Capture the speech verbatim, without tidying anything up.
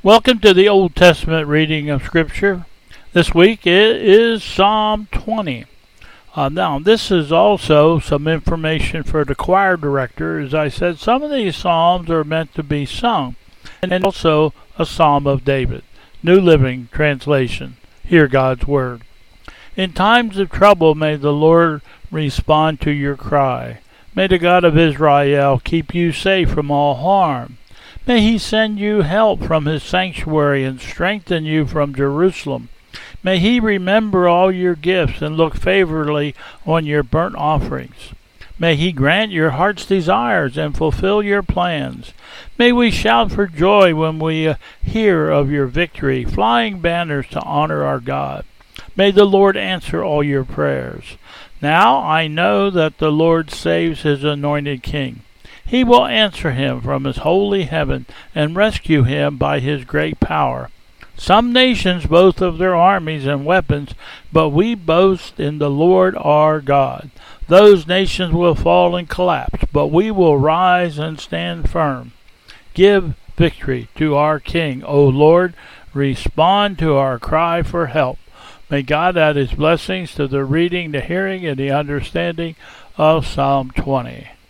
Welcome to the Old Testament reading of Scripture. This week it is Psalm twenty. Uh, now, this is also some information for the choir director. As I said, some of these psalms are meant to be sung, and also a Psalm of David. New Living Translation. Hear God's Word. In times of trouble, may the Lord respond to your cry. May the God of Israel keep you safe from all harm. May he send you help from his sanctuary and strengthen you from Jerusalem. May he remember all your gifts and look favorably on your burnt offerings. May he grant your heart's desires and fulfill your plans. May we shout for joy when we uh, hear of your victory, flying banners to honor our God. May the Lord answer all your prayers. Now I know that the Lord saves his anointed king. He will answer him from his holy heaven and rescue him by his great power. Some nations boast of their armies and weapons, but we boast in the Lord our God. Those nations will fall and collapse, but we will rise and stand firm. Give victory to our King, O Lord. Respond to our cry for help. May God add his blessings to the reading, the hearing, and the understanding of Psalm twenty.